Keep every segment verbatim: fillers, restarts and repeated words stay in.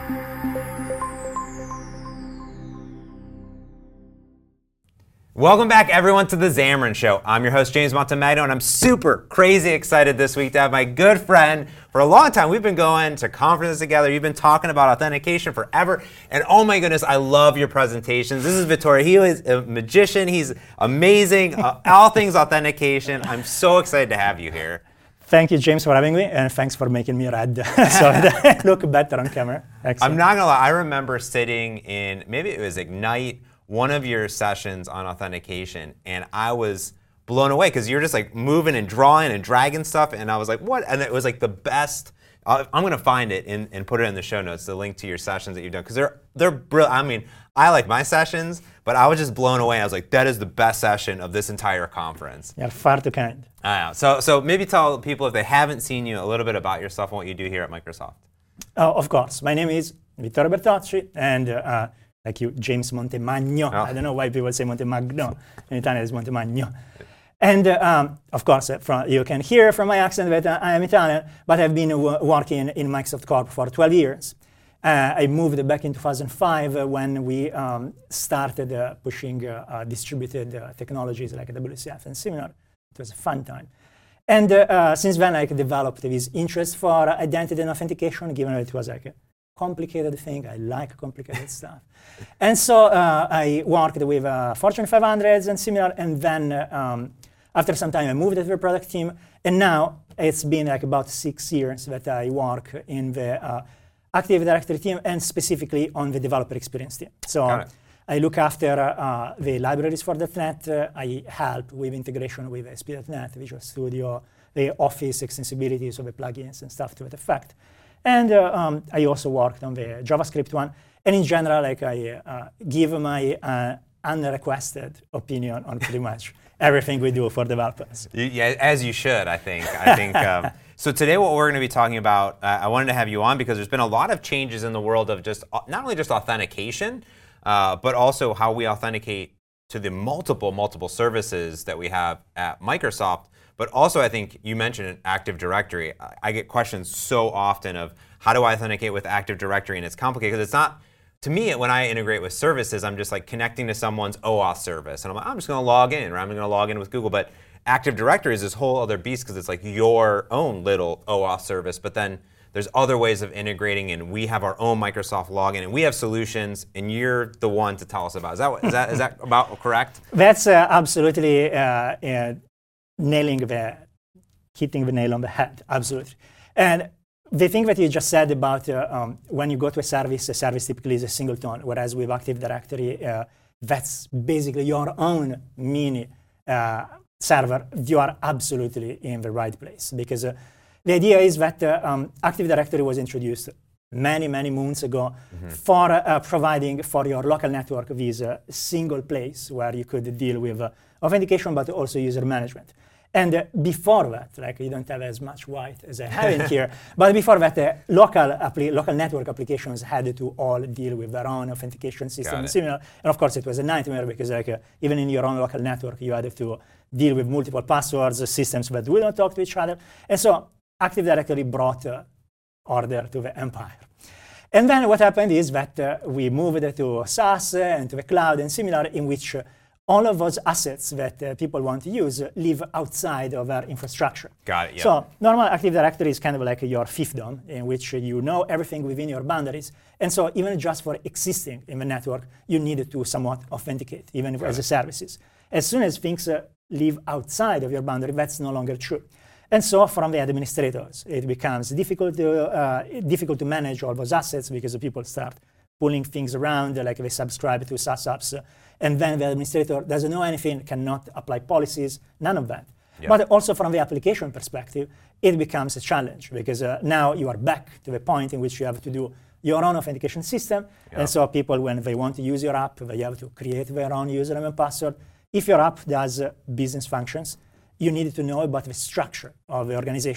Welcome back, everyone, to The Xamarin Show. I'm your host, James Montemagno, and I'm super crazy excited this week to have my good friend. For a long time, we've been going to conferences together. You've been talking about authentication forever, and oh my goodness, I love your presentations. This is Vittorio. He is a magician. He's amazing. Uh, all things authentication. I'm so excited to have you here. Thank you, James, for having me, and thanks for making me red so that I look better on camera. Excellent. I'm not gonna lie. I remember sitting in, maybe it was Ignite, one of your sessions on authentication, and I was blown away because you're just like moving and drawing and dragging stuff, and I was like, what? And it was like the best. Uh, I'm gonna find it in, and put it in the show notes, the link to your sessions that you've done, because they're they're brilliant. I mean, I like my sessions, but I was just blown away. I was like, that is the best session of this entire conference. You're far too kind. I know. So so maybe tell people, if they haven't seen you, a little bit about yourself and what you do here at Microsoft. Oh, of course. My name is Vittorio Bertocci, and uh, like you, James Montemagno. Oh. I don't know why people say Montemagno. In Italian, it's Montemagno. And uh, um, of course, uh, from, you can hear from my accent that uh, I am Italian, but I've been uh, working in Microsoft Corp for twelve years. Uh, I moved back in two thousand five uh, when we um, started uh, pushing uh, uh, distributed uh, technologies like W C F and similar. It was a fun time. And uh, uh, since then, I developed this interest for identity and authentication, given that it was like a complicated thing. I like complicated stuff. And so uh, I worked with uh, Fortune five hundreds and similar, and then uh, um, after some time I moved to the product team, and now it's been like about six years that I work in the uh, Active Directory team, and specifically on the developer experience team. So I look after uh, the libraries for .dot net. Uh, I help with integration with A S P dot net, Visual Studio, the Office extensibility, so the plugins and stuff to that effect. And uh, um, I also worked on the JavaScript one. And in general, like I uh, give my uh, unrequested opinion on pretty much everything we do for developers. Yeah, as you should, I think. I think. Um, so today, what we're going to be talking about, uh, I wanted to have you on because there's been a lot of changes in the world of just uh, not only just authentication, uh, but also how we authenticate to the multiple, multiple services that we have at Microsoft. But also, I think you mentioned Active Directory. I, I get questions so often of how do I authenticate with Active Directory, and it's complicated because it's not. To me, when I integrate with services, I'm just like connecting to someone's OAuth service, and I'm like, I'm just going to log in, or I'm going to log in with Google. But Active Directory is this whole other beast because it's like your own little OAuth service. But then there's other ways of integrating, and we have our own Microsoft login, and we have solutions, and you're the one to tell us about. Is that what, is that is that about correct? That's uh, absolutely uh, uh, nailing the, hitting the nail on the head. Absolutely, and. The thing that you just said about uh, um, when you go to a service, a service typically is a singleton, whereas with Active Directory, uh, that's basically your own mini uh, server. You are absolutely in the right place, because uh, the idea is that uh, um, Active Directory was introduced many, many moons ago mm-hmm. for uh, providing for your local network this uh, single place where you could deal with uh, authentication, but also user management. And uh, before that, like you don't have as much white as I have in here, but before that, uh, local, local network applications had to all deal with their own authentication system and similar. And of course, it was a nightmare because like uh, even in your own local network, you had to deal with multiple passwords, uh, systems that will not talk to each other. And so Active Directory brought uh, order to the empire. And then what happened is that uh, we moved to SaaS uh, and to the cloud and similar, in which uh, all of those assets that uh, people want to use uh, live outside of our infrastructure. Got it, yeah. So normal Active Directory is kind of like your fiefdom, in which uh, you know everything within your boundaries. And so even just for existing in the network, you need to somewhat authenticate, even Got as it. a services. As soon as things uh, live outside of your boundary, that's no longer true. And so from the administrators, it becomes difficult to, uh, difficult to manage all those assets because people start pulling things around, like they subscribe to SaaS apps, uh, and then the administrator doesn't know anything, cannot apply policies, none of that. Yep. But also from the application perspective, it becomes a challenge because uh, now you are back to the point in which you have to do your own authentication system. Yep. And so people, when they want to use your app, they have to create their own username and password. If your app does uh, business functions, you need to know about the structure of the organization.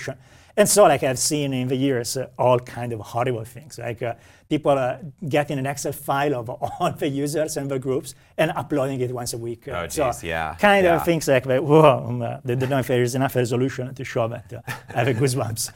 And so, like I've seen in the years, uh, all kind of horrible things, like uh, people uh, getting an Excel file of all the users and the groups and uploading it once a week. Uh, oh, geez, so yeah. Kind yeah. of things like that. Whoa, um, uh, they don't know if there is enough resolution to show that. Uh, I have goosebumps.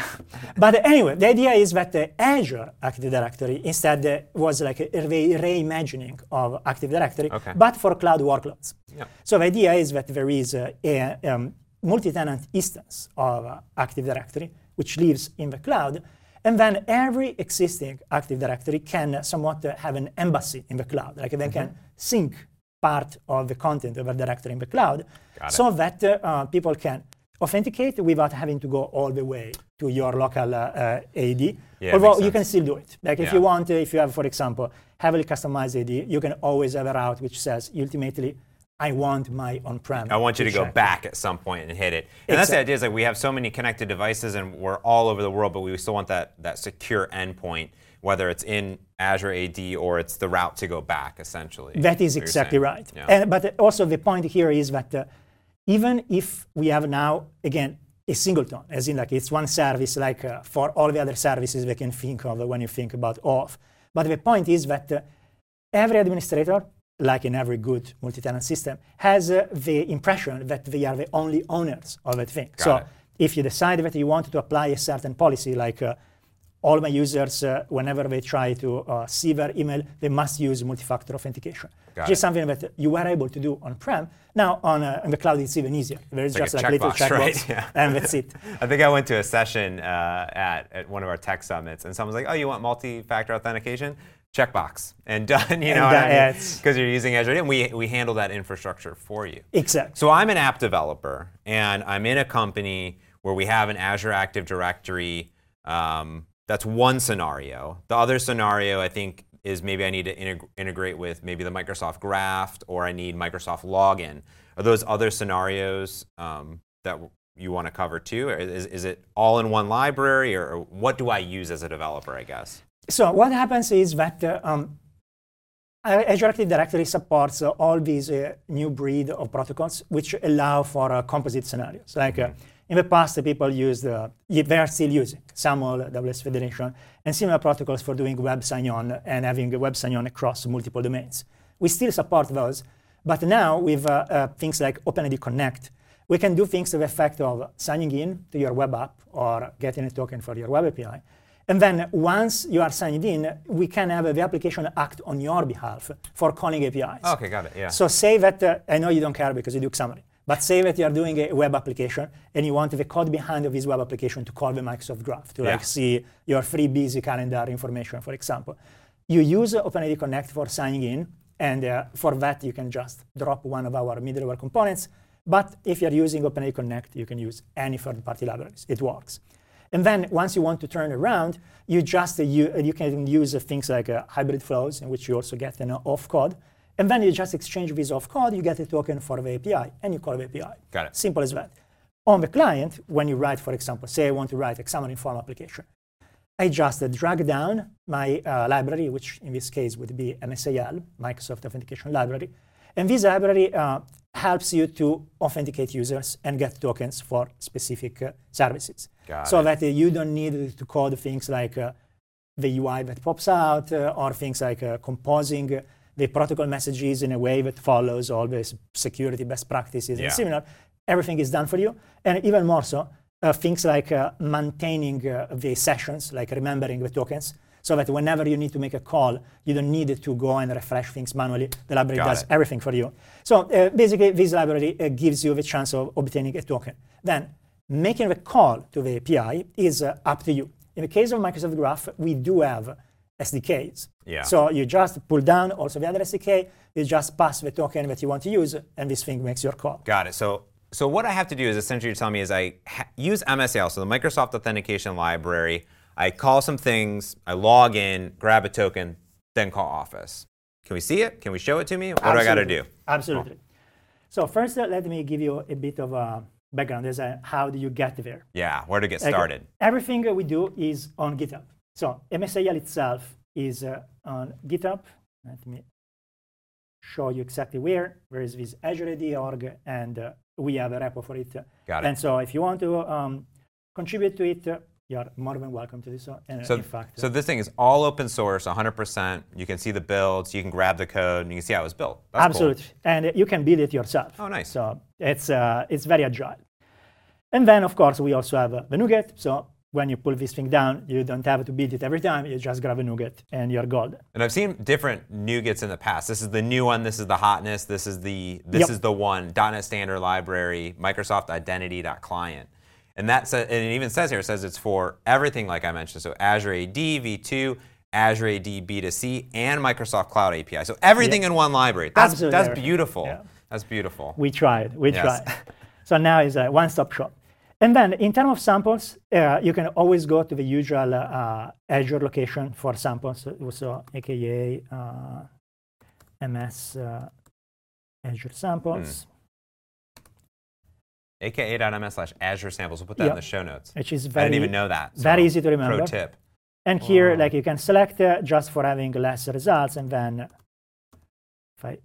But anyway, the idea is that the Azure Active Directory instead uh, was like a re- reimagining of Active Directory, okay. but for cloud workloads. Yep. So the idea is that there is uh, a um, multi-tenant instance of uh, Active Directory, which lives in the cloud, and then every existing Active Directory can uh, somewhat uh, have an embassy in the cloud, like they mm-hmm. can sync part of the content of a directory in the cloud, Got so it. that uh, uh, people can authenticate without having to go all the way to your local uh, uh, A D. Yeah, Although you can still do it. Like if yeah. you want, uh, if you have, for example, heavily customized A D, you can always have a route which says, ultimately, I want my on-prem. I want you to, to go back at some point and hit it. And exactly. that's the idea, is like we have so many connected devices and we're all over the world, but we still want that, that secure endpoint, whether it's in Azure A D or it's the route to go back, essentially. That is exactly right. Yeah. And, but also the point here is that uh, even if we have now, again, a singleton, as in like it's one service like uh, for all the other services we can think of when you think about auth. But the point is that uh, every administrator, like in every good multi-tenant system, has uh, the impression that they are the only owners of that thing. Got so it. if you decide that you want to apply a certain policy, like uh, all my users, uh, whenever they try to uh, see their email, they must use multi-factor authentication, Got which it. is something that you were able to do on-prem. Now on, uh, on the cloud, it's even easier. There's it's just like like a little checkbox, checkbox, right? yeah. and that's it. I think I went to a session uh, at, at one of our tech summits, and someone's like, oh, you want multi-factor authentication? Checkbox and done, you know, and, uh, I mean? Because you're using Azure, and we, we handle that infrastructure for you. Exactly. So I'm an app developer, and I'm in a company where we have an Azure Active Directory. Um, that's one scenario. The other scenario, I think, is maybe I need to integ- integrate with maybe the Microsoft Graph, or I need Microsoft Login. Are those other scenarios um, that you want to cover too? Or is, is it all in one library, or, or what do I use as a developer, I guess? So what happens is that uh, um, Azure Active Directory supports uh, all these uh, new breed of protocols which allow for uh, composite scenarios. Like mm-hmm. uh, in the past, uh, people used, uh, they are still using SAML, W S Federation, and similar protocols for doing web sign-on and having a web sign-on across multiple domains. We still support those, but now with uh, uh, things like OpenID Connect, we can do things to the effect of signing in to your web app or getting a token for your web A P I. And then once you are signed in, we can have the application act on your behalf for calling A P Is. Okay, got it, yeah. So say that, uh, I know you don't care because you do Xamarin, but say that you are doing a web application and you want the code behind of this web application to call the Microsoft Graph, to yeah. like see your free busy calendar information, for example. You use OpenID Connect for signing in, and uh, for that you can just drop one of our middleware components. But if you're using OpenID Connect, you can use any third-party libraries. It works. And then once you want to turn around, you just uh, you, uh, you can use uh, things like uh, hybrid flows, in which you also get an uh, off code. And then you just exchange this off code, you get a token for the A P I, and you call the A P I. Got it. Simple as that. On the client, when you write, for example, say I want to write a Xamarin Form application, I just uh, drag down my uh, library, which in this case would be M S A L, Microsoft Authentication Library. And this library uh, helps you to authenticate users and get tokens for specific uh, services. Got so it. that uh, you don't need to code things like uh, the U I that pops out uh, or things like uh, composing uh, the protocol messages in a way that follows all the security best practices yeah. and similar. Everything is done for you. And even more so, uh, things like uh, maintaining uh, the sessions, like remembering the tokens, so that whenever you need to make a call, you don't need to go and refresh things manually. The library Got does it. everything for you. So uh, basically, this library uh, gives you the chance of obtaining a token. Then making the call to the A P I is uh, up to you. In the case of Microsoft Graph, we do have S D Ks. Yeah. So you just pull down also the other S D K, you just pass the token that you want to use, and this thing makes your call. Got it. So so what I have to do is essentially you're telling me is I ha- use M S A L, so the Microsoft Authentication Library. I call some things, I log in, grab a token, then call Office. Can we see it? Can we show it to me? What Absolutely. do I got to do? Absolutely. Oh. So first, uh, let me give you a bit of a background as a, how do you get there. Yeah, where to get Like, started. everything we do is on GitHub. So M S A L itself is uh, on GitHub. Let me show you exactly where. There is this Azure A D org, and uh, we have a repo for it. Got it. And so if you want to um, contribute to it, uh, you're more than welcome to do so. And so, in fact, so this thing is all open source, one hundred percent. You can see the builds, you can grab the code, and you can see how it was built. That's absolutely, cool. and you can build it yourself. Oh, nice. So it's uh, it's very agile. And then, of course, we also have uh, the NuGet. So when you pull this thing down, you don't have to build it every time. You just grab a NuGet and you're golden. And I've seen different NuGets in the past. This is the new one. This is the hotness. This is the this yep. is the one. .NET Standard Library, Microsoft Identity.Client. And that says, and it even says here, it says it's for everything like I mentioned. So Azure A D, V two, Azure A D B two C, and Microsoft Cloud A P I. So everything yep. in one library. That's Absolutely that's everything. beautiful. Yeah. That's beautiful. We tried. We yes. tried. So now it's a one-stop shop. And then in terms of samples, uh, you can always go to the usual uh, Azure location for samples, so A K A uh, M S uh, Azure samples. Hmm. A K A.ms slash Azure samples. We'll put that yep. in the show notes. Which is very, I didn't even know that. So very easy to remember. Pro tip. And here, oh. like you can select uh, just for having less results, and then if I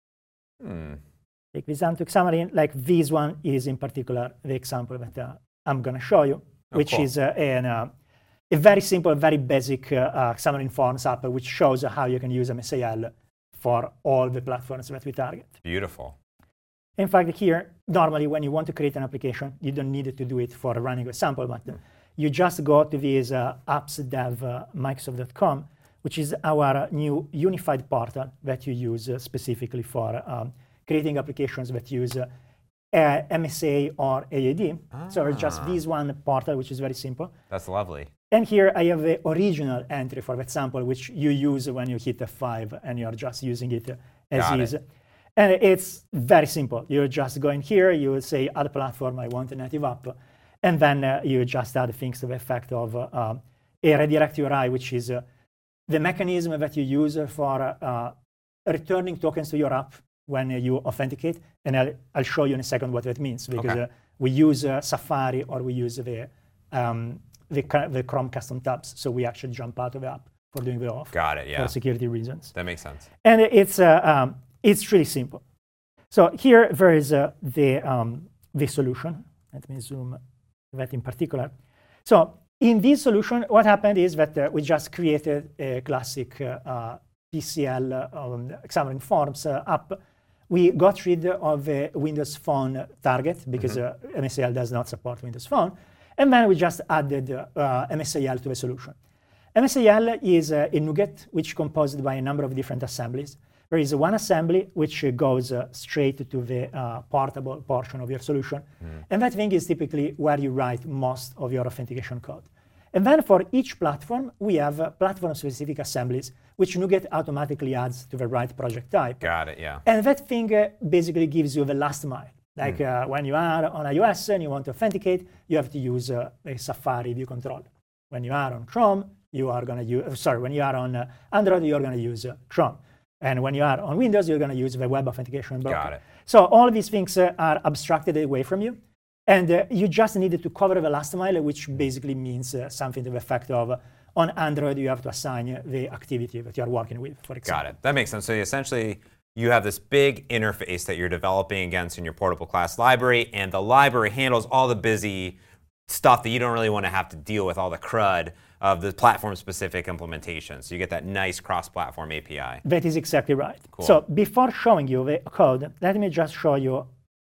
hmm. take this down to Xamarin, like this one is in particular the example that uh, I'm going to show you, oh, which cool. is uh, an, uh, a very simple, very basic uh, uh, Xamarin Forms app, which shows how you can use M S A L for all the platforms that we target. Beautiful. In fact, here, normally when you want to create an application, you don't need to do it for running a sample, but mm. you just go to this uh, appsdev uh, microsoft dot com, which is our new unified portal that you use uh, specifically for um, creating applications that use uh, uh, M S A or A A D. Ah. So it's just this one portal, which is very simple. That's lovely. And here I have the original entry for that sample, which you use when you hit F five and you're just using it uh, as Got is. It. And it's very simple. You just go in here, you say add platform, I want a native app, and then uh, you just add things to the effect of uh, uh, a redirect U R I, which is uh, the mechanism that you use for uh, returning tokens to your app when uh, you authenticate. And I'll, I'll show you in a second what that means, because okay. uh, we use uh, Safari or we use the, um, the, the Chrome custom tabs, so we actually jump out of the app for doing the auth. Got it, yeah. For security reasons. That makes sense. And it's uh, um, It's really simple. So here there is uh, the, um, the solution. Let me zoom that in particular. So in this solution, what happened is that uh, we just created a classic uh, uh, P C L uh, um, Xamarin Forms uh, app. We got rid of the Windows Phone target because mm-hmm. uh, M S A L does not support Windows Phone. And then we just added uh, M S A L to the solution. M S A L is uh, a NuGet, which is composed by a number of different assemblies. There is one assembly which goes uh, straight to the uh, portable portion of your solution. Mm. And that thing is typically where you write most of your authentication code. And then for each platform, we have uh, platform-specific assemblies, which NuGet automatically adds to the right project type. Got it, yeah. And that thing uh, basically gives you the last mile. Like mm. uh, when you are on iOS and you want to authenticate, you have to use uh, a Safari view controller. When you are on Chrome, you are going to use, uh, sorry, when you are on uh, Android, you are going to use uh, Chrome. And when you are on Windows, you're going to use the web authentication broker. Got it. So all of these things uh, are abstracted away from you. And uh, you just needed to cover the last mile, which basically means uh, something to the effect of, uh, on Android, you have to assign uh, the activity that you're working with, for example. Got it. That makes sense. So essentially, you have this big interface that you're developing against in your portable class library, and the library handles all the busy stuff that you don't really want to have to deal with, all the crud of the platform-specific implementation. So you get that nice cross-platform A P I. That is exactly right. Cool. So before showing you the code, let me just show you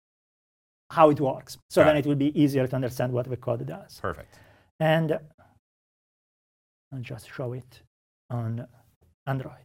how it works. So Got then it. it will be easier to understand what the code does. Perfect. And I'll just show it on Android.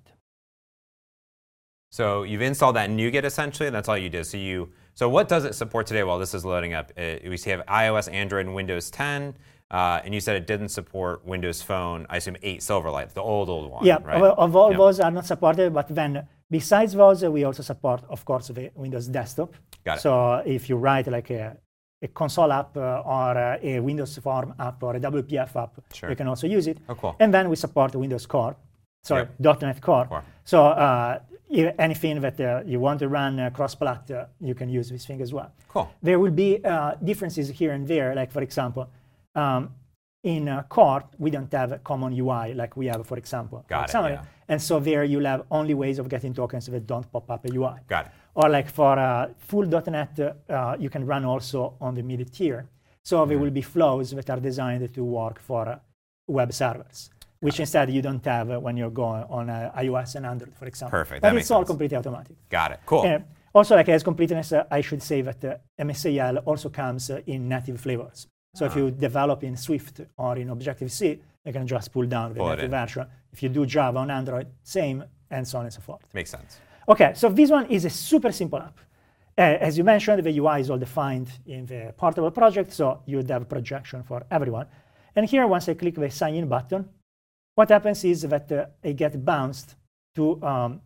So you've installed that NuGet essentially, and that's all you did. So you, so what does it support today while this is loading up? Uh, we see have iOS, Android, and Windows ten. Uh, and you said it didn't support Windows Phone, I assume eight Silverlight, the old, old one, yeah, right? Of, of all yeah. those are not supported, but then besides those, uh, we also support, of course, the Windows Desktop. Got it. So if you write like a, a console app uh, or uh, a Windows Form app or a W P F app, sure. you can also use it. Oh, cool. And then we support Windows Core, sorry, yep. .NET Core. Core. So uh, anything that uh, you want to run uh, cross-plat, uh, you can use this thing as well. Cool. There will be uh, differences here and there, like for example, um, in uh, Core, we don't have a common U I like we have, for example. Got for it, yeah. And so there you'll have only ways of getting tokens that don't pop up a U I. Got it. Or like for uh, full .NET, uh, you can run also on the mid tier. So mm-hmm. there will be flows that are designed to work for uh, web servers, which Got instead you don't have uh, when you're going on uh, iOS and Android, for example. Perfect. But That it's makes all sense. completely automatic. Got it. Cool. And also, like as completeness, uh, I should say that uh, M S A L also comes uh, in native flavors. So ah. if you develop in Swift or in Objective-C, you can just pull down the Pull native version. If you do Java on Android, same, and so on and so forth. Makes sense. Okay, so this one is a super simple app. Uh, as you mentioned, the U I is all defined in the portable project, so you would have projection for everyone. And here, once I click the sign in button, what happens is that uh, I get bounced to um,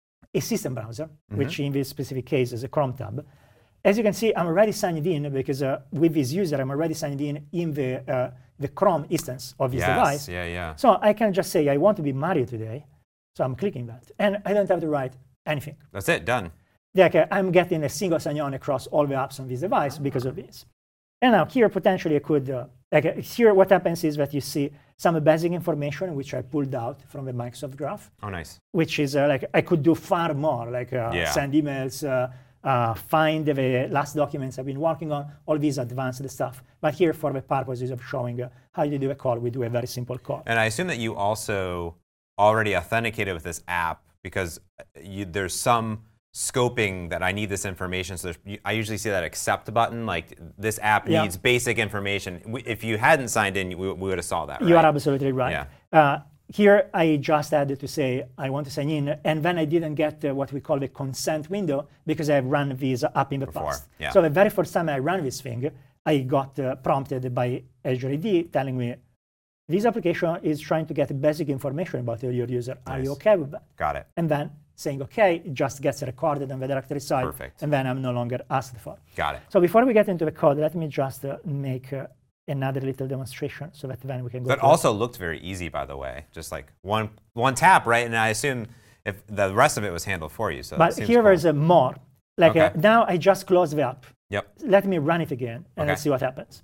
a system browser, mm-hmm. which in this specific case is a Chrome tab. As you can see, I'm already signed in because uh, with this user, I'm already signed in in the, uh, the Chrome instance of this yes, device. Yeah, yeah. So I can just say, I want to be Mario today. So I'm clicking that. And I don't have to write anything. That's it, done. Like, uh, I'm getting a single sign-on across all the apps on this device oh. because of this. And now here, potentially, I could, uh, like uh, here, what happens is that you see some basic information, which I pulled out from the Microsoft Graph. Oh, nice. Which is uh, like, I could do far more, like uh, yeah. send emails, uh, uh, find the last documents I've been working on, all these advanced stuff. But here, for the purposes of showing uh, how you do a call, we do a very simple call. And I assume that you also already authenticated with this app because you, there's some scoping that I need this information. So I usually see that accept button, like this app yeah. needs basic information. We, if you hadn't signed in, we, we would have saw that, right? You are absolutely right. Yeah. Uh, here, I just had to say, I want to sign in, and then I didn't get uh, what we call the consent window because I've run this app in the Before. past. Yeah. So the very first time I ran this thing, I got uh, prompted by Azure A D telling me, this application is trying to get basic information about your user. Nice. Are you okay with that? Got it. And then saying okay, it just gets recorded on the directory side. Perfect. And then I'm no longer asked for. Got it. So before we get into the code, let me just uh, make uh, another little demonstration so that then we can go. That also looked very easy, by the way. Just like one one tap, right? And I assume if the rest of it was handled for you. So but here cool. there's a more. Like okay. uh, now I just closed the app. Yep. Let me run it again and okay. let's see what happens.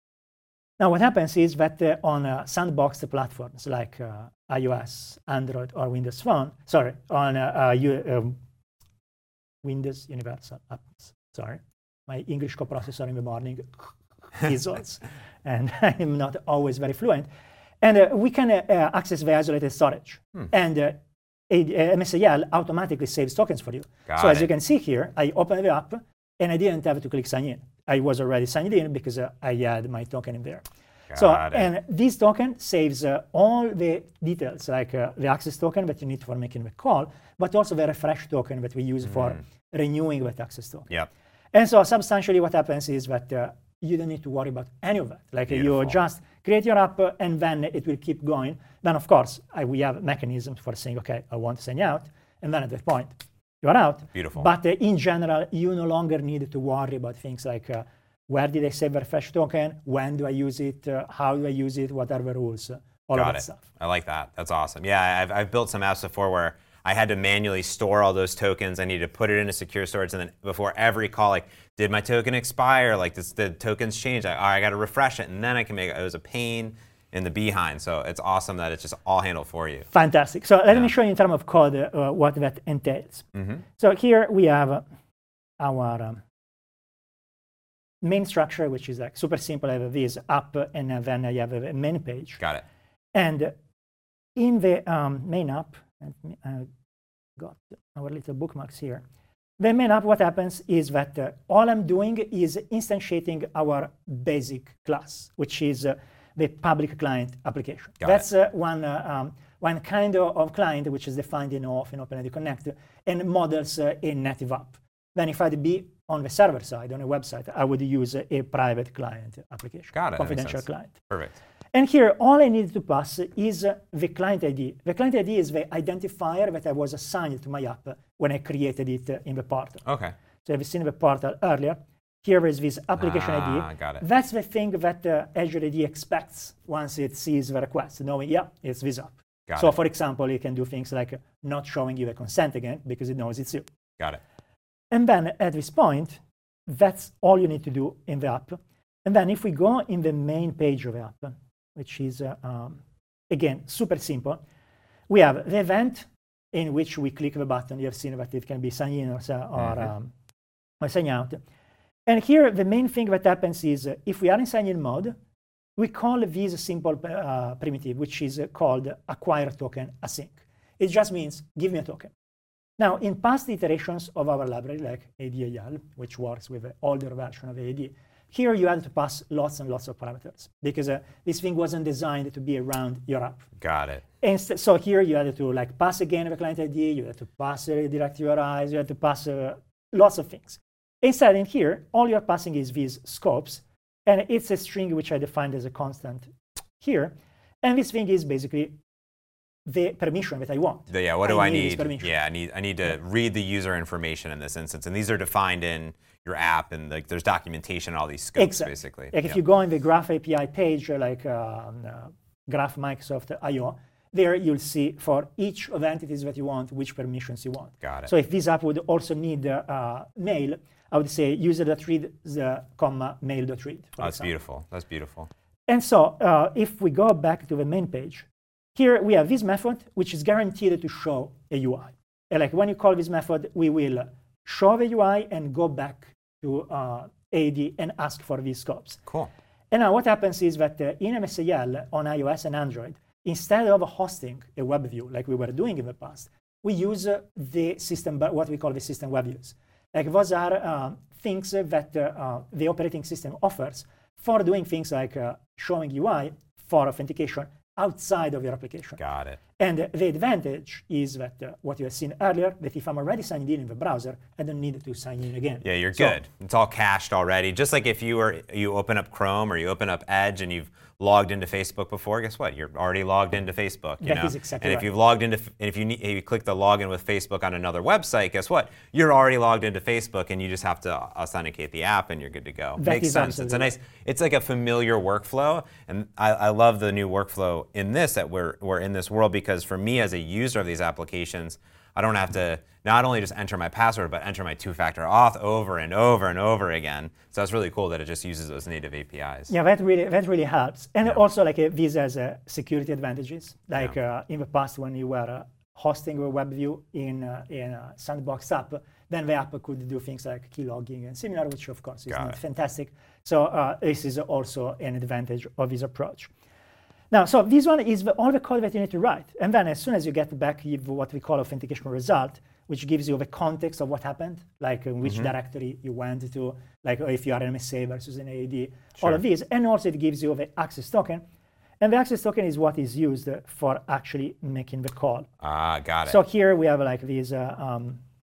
Now what happens is that uh, on uh, sandboxed platforms like uh, iOS, Android, or Windows Phone, sorry, on uh, uh, you, um, Windows Universal apps, sorry, my English coprocessor in the morning fizzles, and I'm not always very fluent. And uh, we can uh, uh, access the isolated storage. Hmm. And uh, M S A L automatically saves tokens for you. Got so it. as you can see here, I opened the app, and I didn't have to click sign in. I was already signed in because uh, I had my token in there. Got so, it. and this token saves uh, all the details, like uh, the access token that you need for making the call, but also the refresh token that we use mm. for renewing that access token. Yep. And so substantially what happens is that uh, you don't need to worry about any of that. Like Beautiful. You just create your app uh, and then it will keep going. Then of course, I, we have mechanisms for saying, okay, I want to sign out. And then at that point, you are out. Beautiful. But uh, in general, you no longer need to worry about things like uh, where did I save the refresh token? When do I use it? Uh, how do I use it? What are the rules? Uh, all Got of that it. stuff. I like that. That's awesome. Yeah, I've, I've built some apps before where I had to manually store all those tokens. I needed to put it into secure storage, and then before every call, like, did my token expire? Like, does the tokens change? I, I got to refresh it, and then I can make it. It was a pain in the behind. So it's awesome that it's just all handled for you. Fantastic. So let yeah. me show you in terms of code uh, what that entails. Mm-hmm. So here we have uh, our um, main structure, which is like super simple. I have this app, and then I have a main page. Got it. And in the um, main app, I got our little bookmarks here. The main app, what happens is that uh, all I'm doing is instantiating our basic class, which is uh, the public client application. Got That's uh, one, uh, um, one kind of, of client which is defined in O Auth in OpenID Connect and models uh, a native app. Then if I'd be on the server side, on a website, I would use uh, a private client application, Got it. confidential client. Perfect. And here, all I need to pass is uh, the client I D. The client I D is the identifier that I was assigned to my app when I created it uh, in the portal. Okay. So you've seen the portal earlier. Here is this application ah, I D. Got it. That's the thing that uh, Azure A D expects once it sees the request, knowing, yeah, it's this app. Got so it. for example, it can do things like uh, not showing you the consent again because it knows it's you. Got it. And then at this point, that's all you need to do in the app. And then if we go in the main page of the app, which is, uh, um, again, super simple, we have the event in which we click the button. You have seen that it can be sign in or, or, mm-hmm. um, or sign out. And here, the main thing that happens is uh, if we are in sign-in mode, we call this simple uh, primitive, which is uh, called acquire token async. It just means give me a token. Now, in past iterations of our library, like A D A L, which works with an older version of A D, here you had to pass lots and lots of parameters because uh, this thing wasn't designed to be around your app. Got it. And so here you had to like pass again the client I D, you had to pass a direct U R Is, you had to pass uh, lots of things. Instead, in here, all you're passing is these scopes, and it's a string which I defined as a constant here. And this thing is basically the permission that I want. The, yeah, what do I, I need? need? Yeah, I need I need to yeah. read the user information in this instance, and these are defined in your app, and like there's documentation on all these scopes, exactly. basically. Like yeah. if you go in the Graph A P I page, like um, uh, Graph Microsoft I O, there you'll see for each of the entities that you want, which permissions you want. Got it. So if this app would also need uh, mail, I would say user.read, the comma, mail.read. Oh, that's beautiful. That's beautiful. And so uh, if we go back to the main page, here we have this method, which is guaranteed to show a U I. And like when you call this method, we will show the U I and go back to uh, A D and ask for these scopes. Cool. And now what happens is that uh, in M S A L on iOS and Android, instead of hosting a web view like we were doing in the past, we use uh, the system, what we call the system web views. Like those are uh, things that uh, uh, the operating system offers for doing things like uh, showing U I for authentication outside of your application. Got it. And uh, the advantage is that uh, what you have seen earlier, that if I'm already signed in in the browser, I don't need to sign in again. Yeah, you're so, good. It's all cached already. Just like if you were you open up Chrome or you open up Edge and you've logged into Facebook before, guess what? You're already logged into Facebook. You that know? is exactly And right. if you've logged into, and if you need, if you click the login with Facebook on another website, guess what? You're already logged into Facebook, and you just have to authenticate the app, and you're good to go. That Makes is sense. It's a nice. It's like a familiar workflow, and I, I love the new workflow in this that we're we're in this world, because for me as a user of these applications, I don't have to not only just enter my password, but enter my two-factor auth over and over and over again. So it's really cool that it just uses those native A P Is. Yeah, that really that really helps. And yeah. also, like uh, these has uh, security advantages. Like yeah. uh, in the past, when you were uh, hosting a web view in uh, in a Sandbox app, then the app could do things like keylogging and similar, which of course is Got not it. fantastic. So uh, this is also an advantage of this approach. Now, so this one is the, all the code that you need to write. And then as soon as you get back, you have what we call authentication result, which gives you the context of what happened, like in which mm-hmm. directory you went to, like if you are an M S A versus an A D, sure. all of these. And also it gives you the access token. And the access token is what is used for actually making the call. Ah, got it. So here we have like these, uh, um,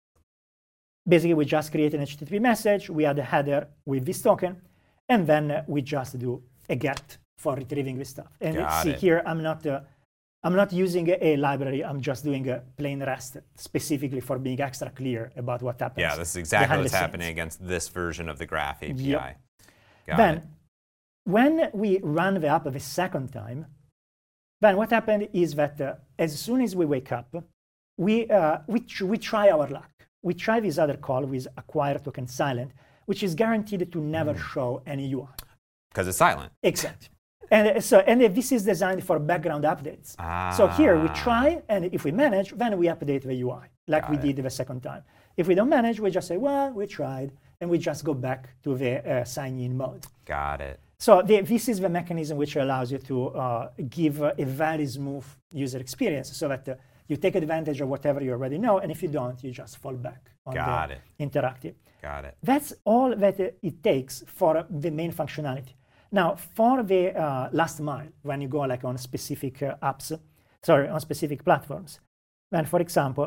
basically we just create an H T T P message, we add a header with this token, and then uh, we just do a get for retrieving this stuff. And Got see it. here, I'm not, uh, I'm not using a, a library, I'm just doing a plain REST specifically for being extra clear about what happens. Yeah, this is exactly behind what's the happening scenes. against this version of the Graph A P I. Yep. Got then, it. when we run the app the second time, then what happened is that uh, as soon as we wake up, we, uh, we, tr we try our luck. We try this other call with acquire token silent, which is guaranteed to never mm. show any U I. Because it's silent. Exactly. And so, and this is designed for background updates. Ah. So here we try, and if we manage, then we update the U I, like Got we it. did the second time. If we don't manage, we just say, well, we tried, and we just go back to the uh, sign-in mode. Got it. So the, this is the mechanism which allows you to uh, give uh, a very smooth user experience, so that uh, you take advantage of whatever you already know, and if you don't, you just fall back on Got the it. interactive. Got it. That's all that uh, it takes for uh, the main functionality. Now, for the uh, last mile, when you go like on specific uh, apps, sorry, on specific platforms, then for example,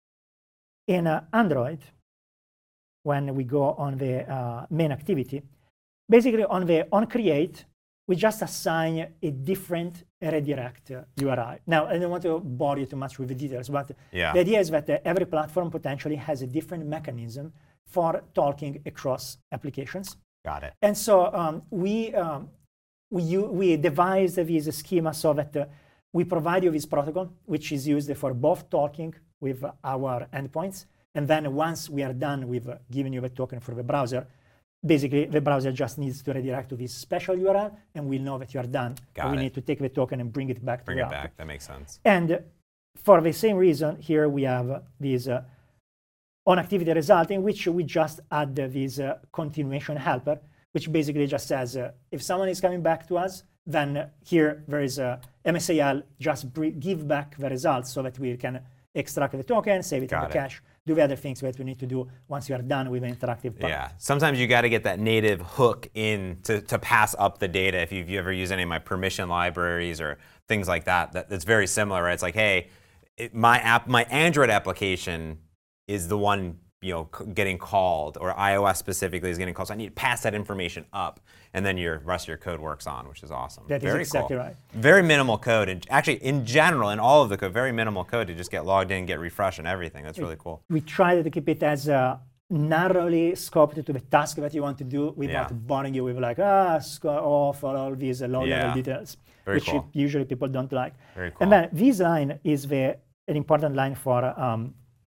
in uh, Android, when we go on the uh, main activity, basically on the on create, we just assign a different redirect uh, U R I. Now, I don't want to bore you too much with the details, but yeah. the idea is that uh, every platform potentially has a different mechanism for talking across applications. Got it. And so um, we, um, we, we devised this schema so that uh, we provide you this protocol, which is used for both talking with our endpoints. And then once we are done with uh, giving you the token for the browser, basically the browser just needs to redirect to this special U R L, and we'll know that you are done. Got we it. need to take the token and bring it back Bring to the it app. back. That makes sense. And for the same reason, here we have uh, this uh, on activity result, in which we just add this uh, continuation helper, which basically just says uh, if someone is coming back to us, then uh, here there is a M S A L, just give back the results so that we can extract the token, save it Got in the it. cache, do the other things that we need to do once you are done with the interactive part. Yeah, sometimes you got to get that native hook in to, to pass up the data. If you've you ever used any of my permission libraries or things like that, that that's very similar, right? It's like, hey, it, my app, my Android application is the one you know c- getting called, or iOS specifically is getting called. So I need to pass that information up, and then your rest of your code works on, which is awesome. That very is exactly cool. right. Very minimal code, and actually in general, in all of the code, very minimal code to just get logged in, get refreshed, and everything. That's really cool. We try to keep it as uh, narrowly scoped to the task that you want to do without Yeah. boring you with like, ah, score off or all these uh, low-level Yeah. details, Very which cool. usually people don't like. Very cool. And then this line is the, an important line for, um,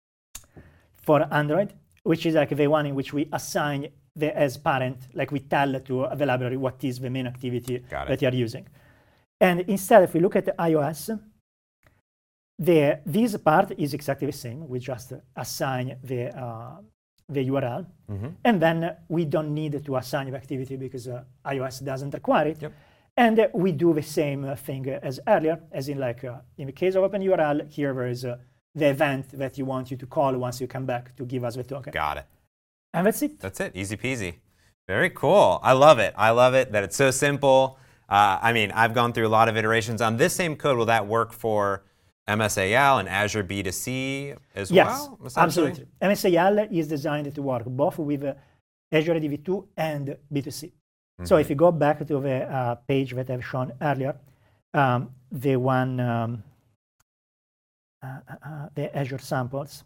for Android, which is like the one in which we assign the as parent, like we tell to the library what is the main activity Got it. that you are using. And instead, if we look at the iOS, the, this part is exactly the same. We just assign the, uh, the U R L. Mm-hmm. And then we don't need to assign the activity because uh, iOS doesn't require it. Yep. And uh, we do the same uh, thing as earlier, as in like, uh, in the case of Open U R L, here there is uh, the event that you want you to call once you come back to give us the token. Got it. And that's it. That's it. Easy peasy. Very cool. I love it. I love it that it's so simple. Uh, I mean, I've gone through a lot of iterations on this same code. Will that work for M S A L and Azure B two C as Yes, well? essentially? absolutely. M S A L is designed to work both with uh, Azure D V two and B two C. Mm-hmm. So if you go back to the uh, page that I've shown earlier, um, the one, um, uh, uh, the Azure samples.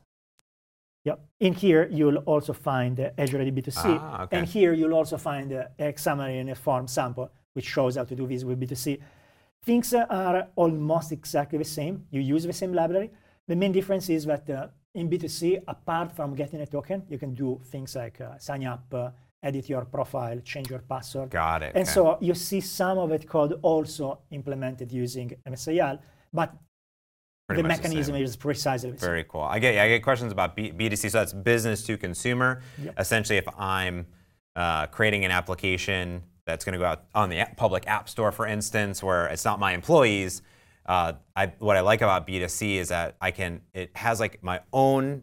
Yep. In here, you'll also find uh, Azure D B two C. Ah, okay. And here, you'll also find uh, a summary and a form sample, which shows how to do this with B two C. Things uh, are almost exactly the same. You use the same library. The main difference is that uh, in B two C, apart from getting a token, you can do things like uh, sign up, uh, edit your profile, change your password. Got it. And okay. so you see some of that code also implemented using M S A L, but Pretty the much the mechanism same. is precisely the same. Very cool. I get yeah, I get questions about B- B2C. So that's business to consumer. Yep. Essentially, if I'm uh, creating an application that's going to go out on the app, public app store, for instance, where it's not my employees, uh, I, what I like about B two C is that I can. It has like my own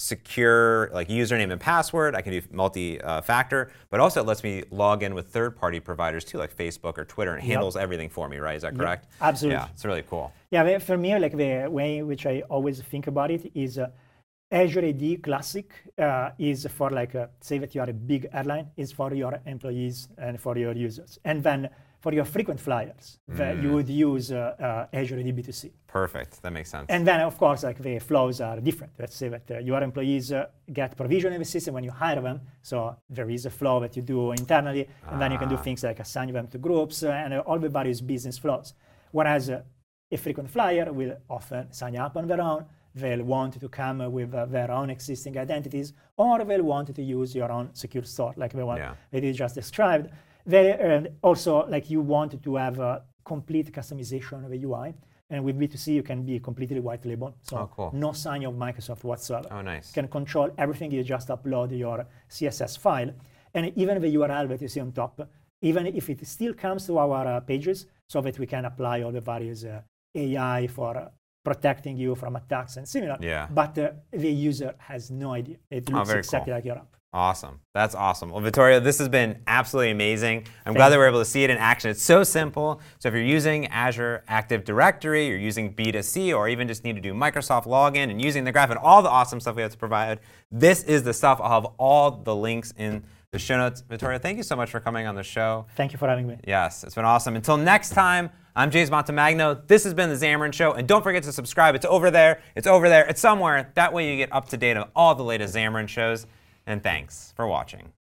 secure like username and password. I can do multi-factor, but also it lets me log in with third-party providers too, like Facebook or Twitter, and it Yep. handles everything for me. Right? Is that Yep, correct? absolutely. Yeah, it's really cool. Yeah, but for me, like the way in which I always think about it is uh, Azure A D Classic uh, is for like, uh, say that you are a big airline, is for your employees and for your users. And then for your frequent flyers, that you would use uh, uh, Azure A D B two C. Perfect. That makes sense. And then, of course, like the flows are different. Let's say that uh, your employees uh, get provision in the system when you hire them. So there is a flow that you do internally, and then you can do Ah. things like assign them to groups uh, and uh, all the various business flows. Whereas uh, a frequent flyer will often sign up on their own. They'll want to come uh, with uh, their own existing identities, or they'll want to use your own secure store, like the one Yeah. that you just described. They uh, also, like you want to have a complete customization of the U I. And with B two C, you can be completely white label. So Oh, cool. no sign of Microsoft whatsoever. Oh, nice. You can control everything. You just upload your C S S file. And even the U R L that you see on top, even if it still comes to our uh, pages, so that we can apply all the various uh, A I for uh, protecting you from attacks and similar. Yeah. But uh, the user has no idea. It looks very exactly cool. like your app. Awesome. That's awesome. Well, Vittorio, this has been absolutely amazing. I'm Thank glad you. that we're able to see it in action. It's so simple. So if you're using Azure Active Directory, you're using B two C, or even just need to do Microsoft login and using the graph and all the awesome stuff we have to provide, this is the stuff. I'll have all the links in the show notes. Vittorio, thank you so much for coming on the show. Thank you for having me. Yes, it's been awesome. Until next time, I'm James Montemagno. This has been The Xamarin Show. And don't forget to subscribe. It's over there. It's over there. It's somewhere. That way you get up to date on all the latest Xamarin shows. And thanks for watching.